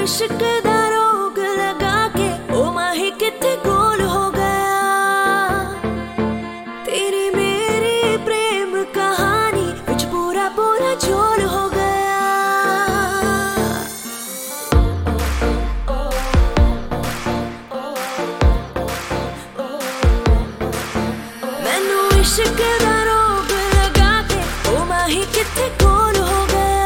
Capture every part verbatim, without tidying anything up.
इश्क दा रोग लगा के ओ माही किथे गोल हो गया। तेरी मेरी प्रेम कहानी कुछ पूरा पूरा झोल हो गया। मैनू इश्क दा रोग लगा के ओ माही किथे गोल हो गया।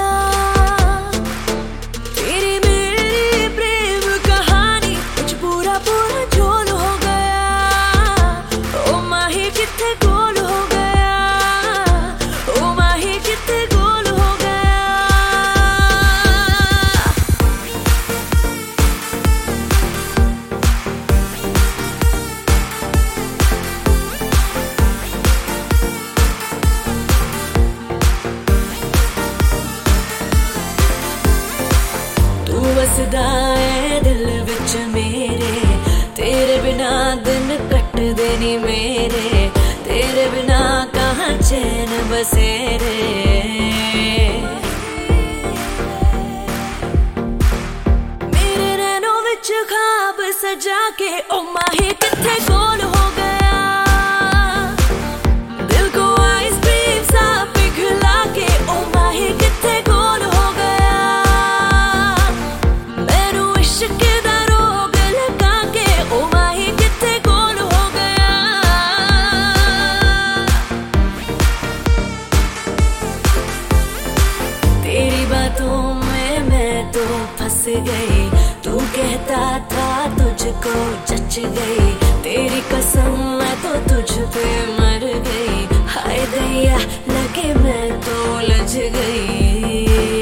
तेरी मेरी प्रेम कहानी कुछ पूरा पूरा झोल हो गया। ओ माही किथे गोल हो गया। ओ माही किथे गोल हो गया। तू वसदा है दिल विच मेरे, तेरे बिना दिन कटदे नी मेरे। तेरे बिना कहाँ चैन बसेरे। मेरे नैनों विच ख्वाब सजा के ओ माही किथे गोल हो गया। दिल को आइसक्रीम सा पिघला के ओ माही किथे गोल हो गया। मैनू इश्क दा रोग लगा के ओ माही किथे गोल हो गया। तेरी बातों में मैं तो फंस गई। तू कहता था तुझको जच गई। तेरी कसम मैं तो तुझ पे मर गई। हाय दैया लगे मैं तो लज गई।